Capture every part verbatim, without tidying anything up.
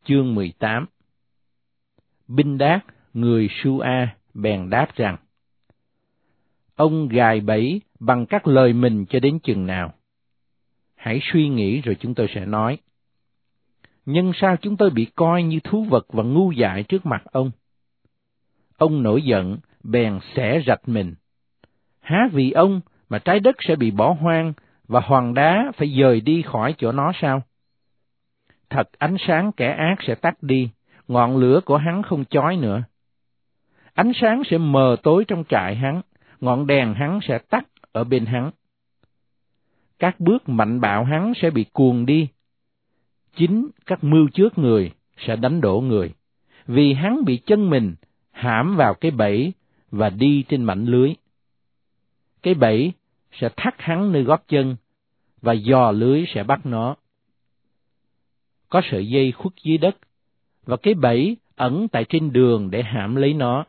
chương mười tám. Binh Đát, người Su-a, bèn đáp rằng: Ông gài bẫy bằng các lời mình cho đến chừng nào? Hãy suy nghĩ rồi chúng tôi sẽ nói. Nhưng sao chúng tôi bị coi như thú vật và ngu dại trước mặt ông? Ông nổi giận, bèn xẻ rạch mình. Há vì ông mà trái đất sẽ bị bỏ hoang và hòn đá phải dời đi khỏi chỗ nó sao? Thật ánh sáng kẻ ác sẽ tắt đi, ngọn lửa của hắn không chói nữa. Ánh sáng sẽ mờ tối trong trại hắn, ngọn đèn hắn sẽ tắt ở bên hắn. Các bước mạnh bạo hắn sẽ bị cuồng đi. Chính các mưu trước người sẽ đánh đổ người, vì hắn bị chân mình hãm vào cái bẫy và đi trên mảnh lưới. Cái bẫy sẽ thắt hắn nơi gót chân, và giò lưới sẽ bắt nó. Có sợi dây khuất dưới đất, và cái bẫy ẩn tại trên đường để hãm lấy nó.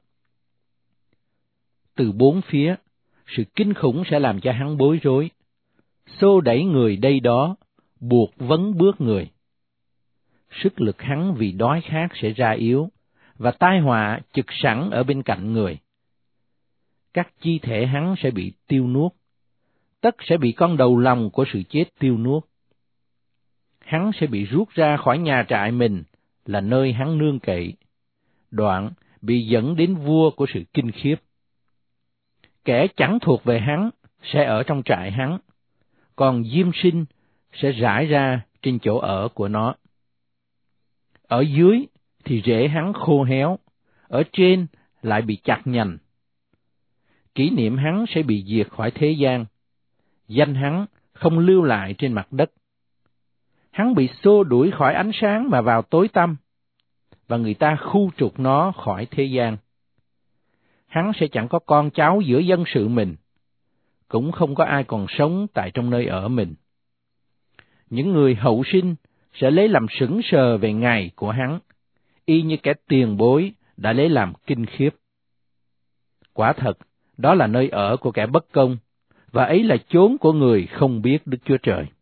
Từ bốn phía, sự kinh khủng sẽ làm cho hắn bối rối, xô đẩy người đây đó, buộc vấn bước người. Sức lực hắn vì đói khát sẽ ra yếu, và tai họa chực sẵn ở bên cạnh người. Các chi thể hắn sẽ bị tiêu nuốt, tất sẽ bị con đầu lòng của sự chết tiêu nuốt. Hắn sẽ bị rút ra khỏi nhà trại mình, là nơi hắn nương cậy, đoạn bị dẫn đến vua của sự kinh khiếp. Kẻ chẳng thuộc về hắn sẽ ở trong trại hắn, còn diêm sinh sẽ rải ra trên chỗ ở của nó. Ở dưới thì rễ hắn khô héo, ở trên lại bị chặt nhành. Kỷ niệm hắn sẽ bị diệt khỏi thế gian, danh hắn không lưu lại trên mặt đất. Hắn bị xô đuổi khỏi ánh sáng mà vào tối tăm, và người ta khu trục nó khỏi thế gian. Hắn sẽ chẳng có con cháu giữa dân sự mình, cũng không có ai còn sống tại trong nơi ở mình. Những người hậu sinh sẽ lấy làm sững sờ về ngày của hắn, y như kẻ tiền bối đã lấy làm kinh khiếp. Quả thật, đó là nơi ở của kẻ bất công, và ấy là chốn của người không biết Đức Chúa Trời.